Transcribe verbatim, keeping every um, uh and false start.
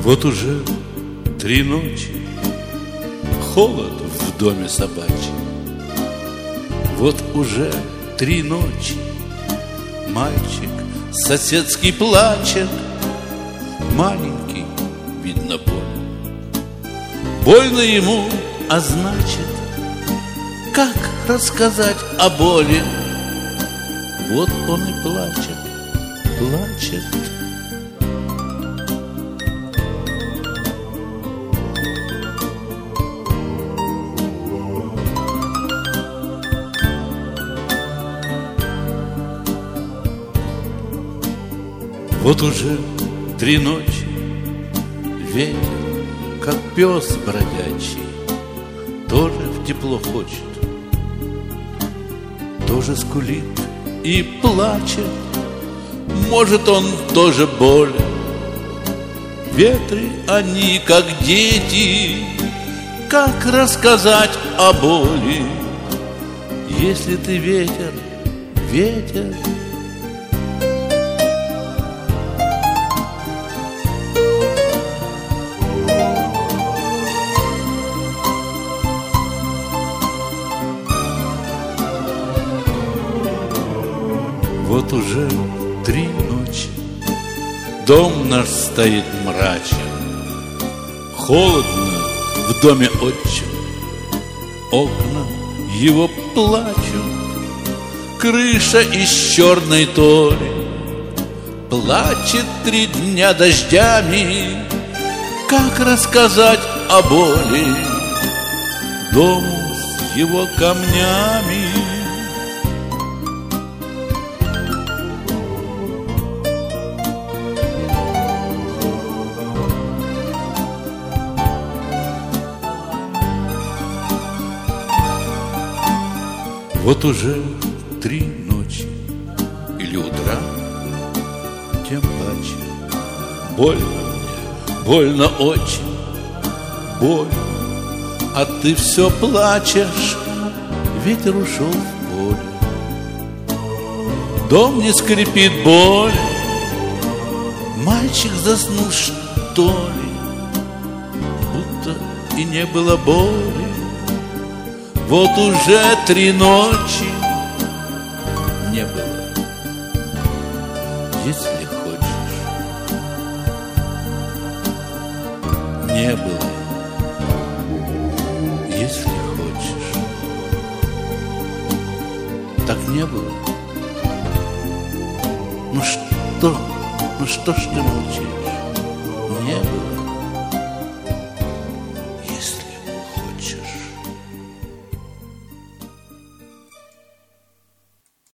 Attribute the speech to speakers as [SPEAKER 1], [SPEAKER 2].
[SPEAKER 1] Вот уже три ночи, холод в доме собачьем. Вот уже три ночи, мальчик соседский плачет. Маленький, видно, боль. Больно ему, а значит, как рассказать о боли? Вот он и плачет, плачет. Вот уже три ночи, ветер, как пес бродячий, тоже в тепло хочет, тоже скулит и плачет. Может, он тоже болен. Ветры они, как дети, как рассказать о боли? Если ты ветер, ветер, вот уже три ночи, дом наш стоит мрачен, холодно в доме отчим, окна его плачут, крыша из черной толи плачет три дня дождями. Как рассказать о боли дому с его камнями? Вот уже три ночи или утра, тем паче. Больно мне, больно очень, больно, а ты все плачешь. Ветер ушел в поле, дом не скрипит боль. Мальчик заснул, что ли, будто и не было боли. Вот уже три ночи не было. Если хочешь, не было. Если хочешь, так не было. Ну что, ну что ж ты молчишь? Не было.